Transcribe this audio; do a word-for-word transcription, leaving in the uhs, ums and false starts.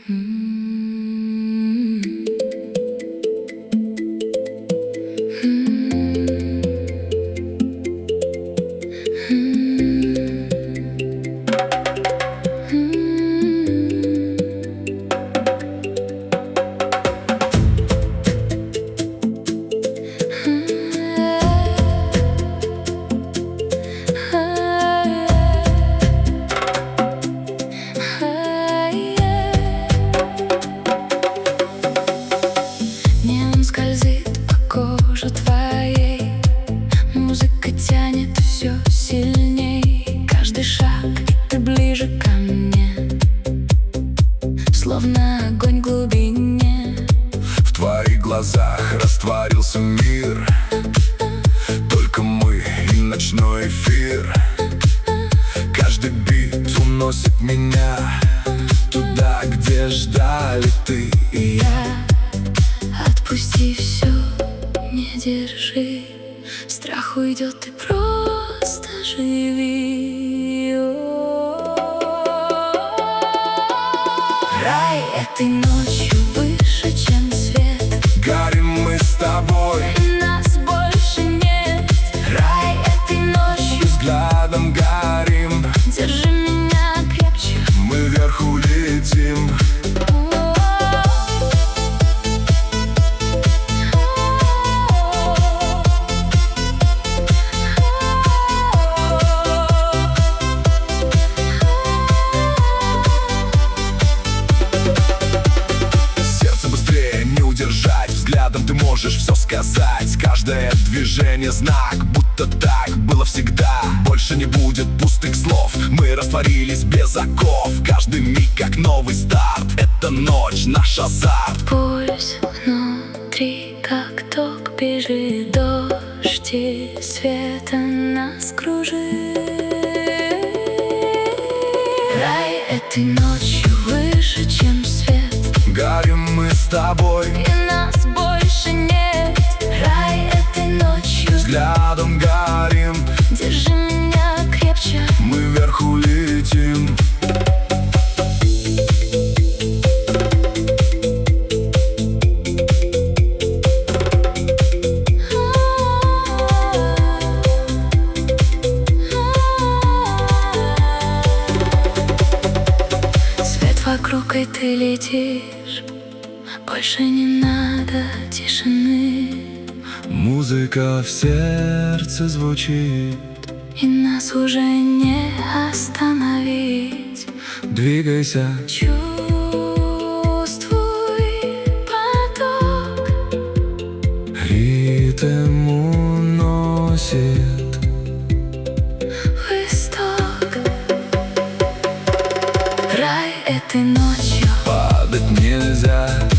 Скользит по коже твоей, музыка тянет все сильней. Каждый шаг, и ты ближе ко мне, словно огонь в глубине. В твоих глазах растворился мир, только мы и ночной эфир. Каждый бит уносит меня туда, где ждали ты и я. Отпусти все, не держи, страх уйдет, ты просто живи. Рай этой ночью выше, чем свет. Горим мы с тобой, И нас больше нет. Рай этой ночью взглядом горим. Держи меня крепче, Мы вверху летим. Взглядом ты можешь все сказать. Каждое движение знак, будто так было всегда. Больше не будет пустых слов, мы растворились без оков. Каждый миг как новый старт, это ночь, наш азарт. Пульс внутри, как ток, бежит дождь, и света нас кружит. Рай этой ночью выше, чем свет. Горим мы с тобой, И нас больше нет. Рай этой ночью взглядом горим. Держи меня крепче, Мы вверху летим. свет вокруг, и ты летишь. Больше не надо тишины, Музыка в сердце звучит. и нас уже не остановить. Двигайся, Чувствуй поток, ритм уносит. в исток. Рай этой ночью Падать нельзя,